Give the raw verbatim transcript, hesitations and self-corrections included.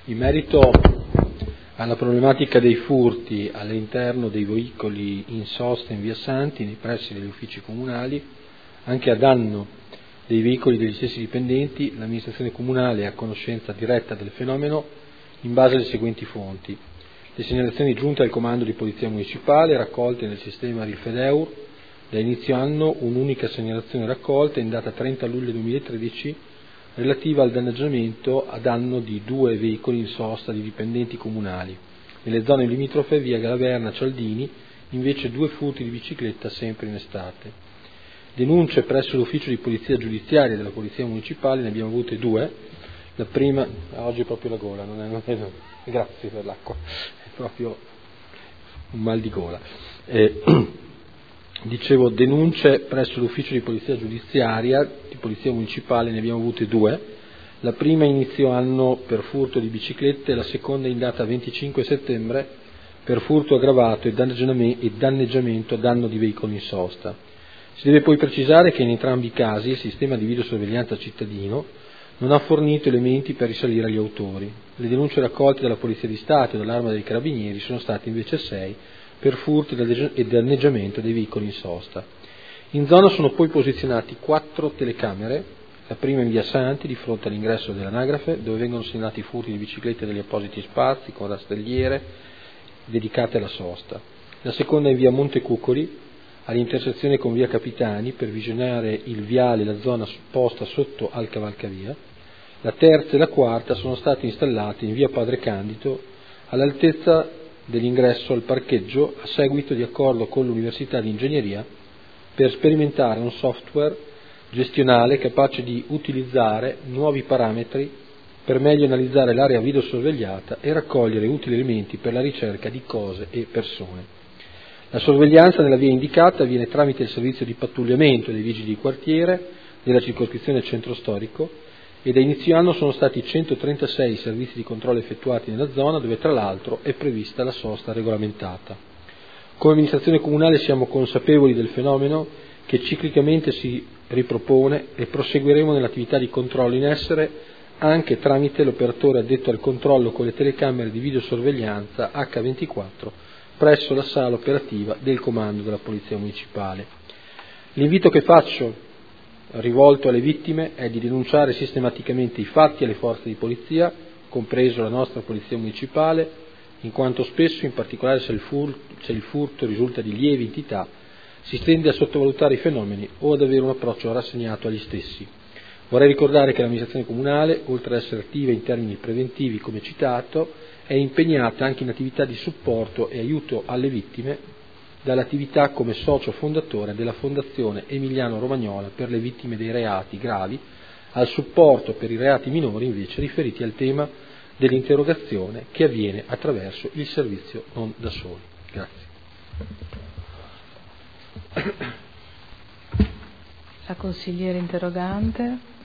In merito alla problematica dei furti all'interno dei veicoli in sosta in via Santi, nei pressi degli uffici comunali, anche a danno dei veicoli degli stessi dipendenti, l'amministrazione comunale è a conoscenza diretta del fenomeno in base alle seguenti fonti: le segnalazioni giunte al comando di polizia municipale, raccolte nel sistema Rifedeur. Da inizio anno un'unica segnalazione raccolta in data trenta luglio duemilatredici relativa al danneggiamento a danno di due veicoli in sosta di dipendenti comunali. Nelle zone limitrofe via Galaverna Cialdini invece due furti di bicicletta sempre in estate. Denunce presso l'ufficio di polizia giudiziaria della polizia municipale ne abbiamo avute due. La prima, oggi è proprio la gola, non è, non è, non è, grazie per l'acqua, è proprio un mal di gola. Eh, Dicevo, denunce presso l'ufficio di polizia giudiziaria di polizia municipale ne abbiamo avute due. La prima inizio anno per furto di biciclette e la seconda in data venticinque settembre per furto aggravato e danneggiamento a danno di veicoli in sosta. Si deve poi precisare che in entrambi i casi il sistema di videosorveglianza cittadino non ha fornito elementi per risalire agli autori. Le denunce raccolte dalla Polizia di Stato e dall'Arma dei Carabinieri sono state invece sei per furto e danneggiamento dei veicoli in sosta. In zona sono poi posizionati quattro telecamere, la prima in via Santi di fronte all'ingresso dell'anagrafe, dove vengono segnalati i furti di biciclette dagli appositi spazi con rastrelliere dedicate alla sosta. La seconda in via Montecuccoli, all'intersezione con via Capitani, per visionare il viale e la zona posta sotto al cavalcavia. La terza e la quarta sono state installate in via Padre Candido, all'altezza dell'ingresso al parcheggio, a seguito di accordo con l'Università di Ingegneria per sperimentare un software gestionale capace di utilizzare nuovi parametri per meglio analizzare l'area videosorvegliata e raccogliere utili elementi per la ricerca di cose e persone. La sorveglianza nella via indicata avviene tramite il servizio di pattugliamento dei vigili di quartiere della circoscrizione centro storico e da inizio anno sono stati centotrentasei i servizi di controllo effettuati nella zona, dove tra l'altro è prevista la sosta regolamentata. Come amministrazione comunale siamo consapevoli del fenomeno che ciclicamente si ripropone e proseguiremo nell'attività di controllo in essere anche tramite l'operatore addetto al controllo con le telecamere di videosorveglianza acca ventiquattro presso la sala operativa del comando della Polizia Municipale. L'invito che faccio rivolto alle vittime è di denunciare sistematicamente i fatti alle forze di polizia, compreso la nostra Polizia Municipale, in quanto spesso, in particolare se il furto, se il furto risulta di lieve entità, si tende a sottovalutare i fenomeni o ad avere un approccio rassegnato agli stessi. Vorrei ricordare che l'amministrazione comunale, oltre ad essere attiva in termini preventivi come citato, è impegnata anche in attività di supporto e aiuto alle vittime, dall'attività come socio fondatore della Fondazione Emiliano Romagnola per le vittime dei reati gravi, al supporto per i reati minori invece riferiti al tema dell'interrogazione che avviene attraverso il servizio Non da Soli. Grazie. La consigliere interrogante.